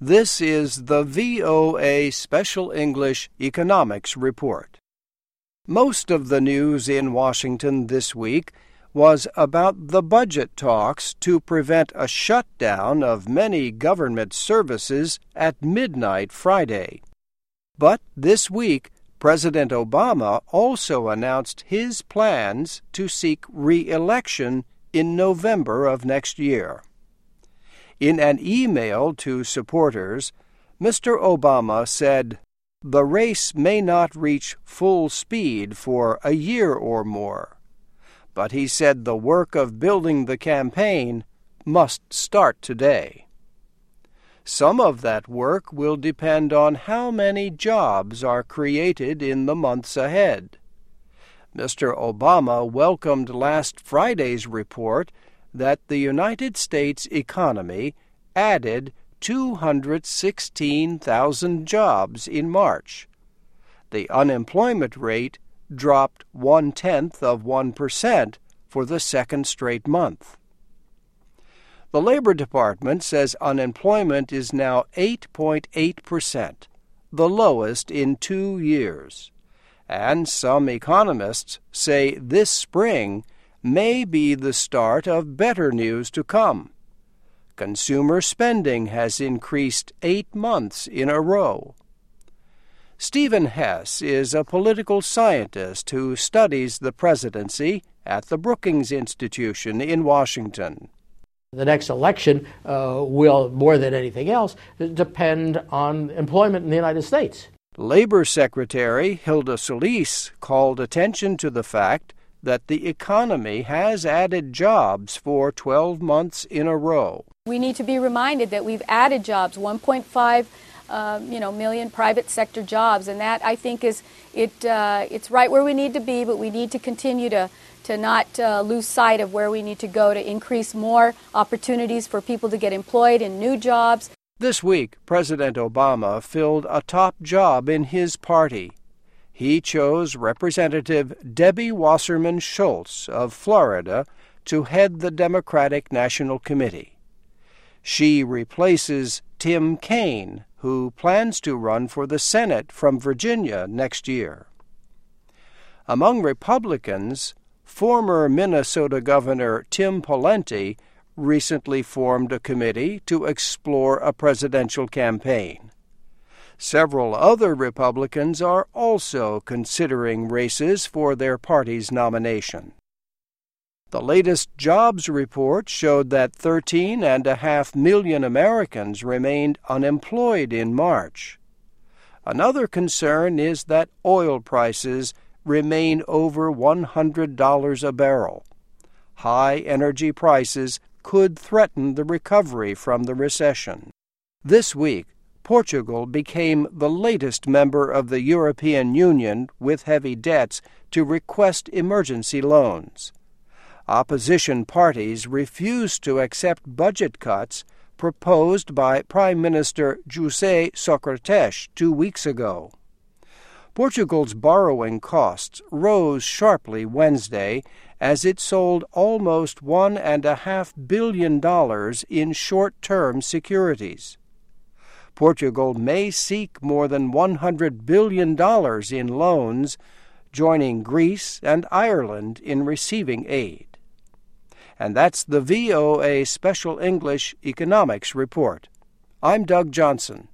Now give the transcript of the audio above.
This is the VOA Special English Economics Report. Most of the news in Washington this week was about the budget talks to prevent a shutdown of many government services at midnight Friday. But this week, President Obama also announced his plans to seek re-election in November of next year. In an email to supporters, Mr. Obama said, "The race may not reach full speed for a year or more," but he said the work of building the campaign must start today. Some of that work will depend on how many jobs are created in the months ahead. Mr. Obama welcomed last Friday's report that the United States economy added 216,000 jobs in March. The unemployment rate dropped 0.1% for the second straight month. The Labor Department says unemployment is now 8.8%, the lowest in 2 years. And some economists say this spring may be the start of better news to come. Consumer spending has increased 8 months in a row. Stephen Hess is a political scientist who studies the presidency at the Brookings Institution in Washington. The next election will, more than anything else, depend on employment in the United States. Labor Secretary Hilda Solis called attention to the fact that the economy has added jobs for 12 months in a row. We need to be reminded that we've added jobs, 1.5 million private sector jobs, and that I think it's right where we need to be, but we need to continue to not lose sight of where we need to go to increase more opportunities for people to get employed in new jobs. This week, President Obama filled a top job in his party. He chose Representative Debbie Wasserman Schultz of Florida to head the Democratic National Committee. She replaces Tim Kaine, who plans to run for the Senate from Virginia next year. Among Republicans, former Minnesota Governor Tim Pawlenty recently formed a committee to explore a presidential campaign. Several other Republicans are also considering races for their party's nomination. The latest jobs report showed that 13.5 million Americans remained unemployed in March. Another concern is that oil prices remain over $100 a barrel. High energy prices could threaten the recovery from the recession. This week, Portugal became the latest member of the European Union with heavy debts to request emergency loans. Opposition parties refused to accept budget cuts proposed by Prime Minister José Sócrates 2 weeks ago. Portugal's borrowing costs rose sharply Wednesday as it sold almost $1.5 billion in short-term securities. Portugal may seek more than $100 billion in loans, joining Greece and Ireland in receiving aid. And that's the VOA Special English Economics Report. I'm Doug Johnson.